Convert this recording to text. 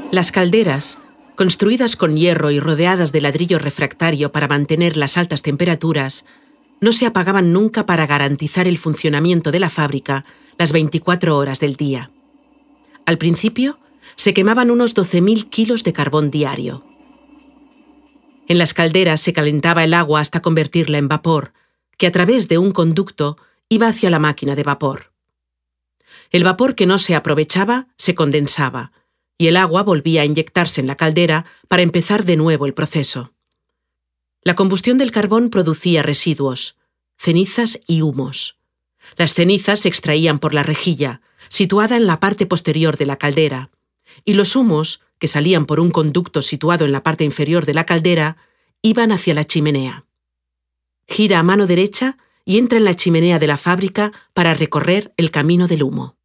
Las calderas, construidas con hierro y rodeadas de ladrillo refractario para mantener las altas temperaturas, no se apagaban nunca para garantizar el funcionamiento de la fábrica las 24 horas del día. Al principio, se quemaban unos 12.000 kilos de carbón diario. En las calderas se calentaba el agua hasta convertirla en vapor, que a través de un conducto iba hacia la máquina de vapor. El vapor que no se aprovechaba se condensaba, y el agua volvía a inyectarse en la caldera para empezar de nuevo el proceso. La combustión del carbón producía residuos, cenizas y humos. Las cenizas se extraían por la rejilla, situada en la parte posterior de la caldera, y los humos, que salían por un conducto situado en la parte inferior de la caldera, iban hacia la chimenea. Gira a mano derecha y entra en la chimenea de la fábrica para recorrer el camino del humo.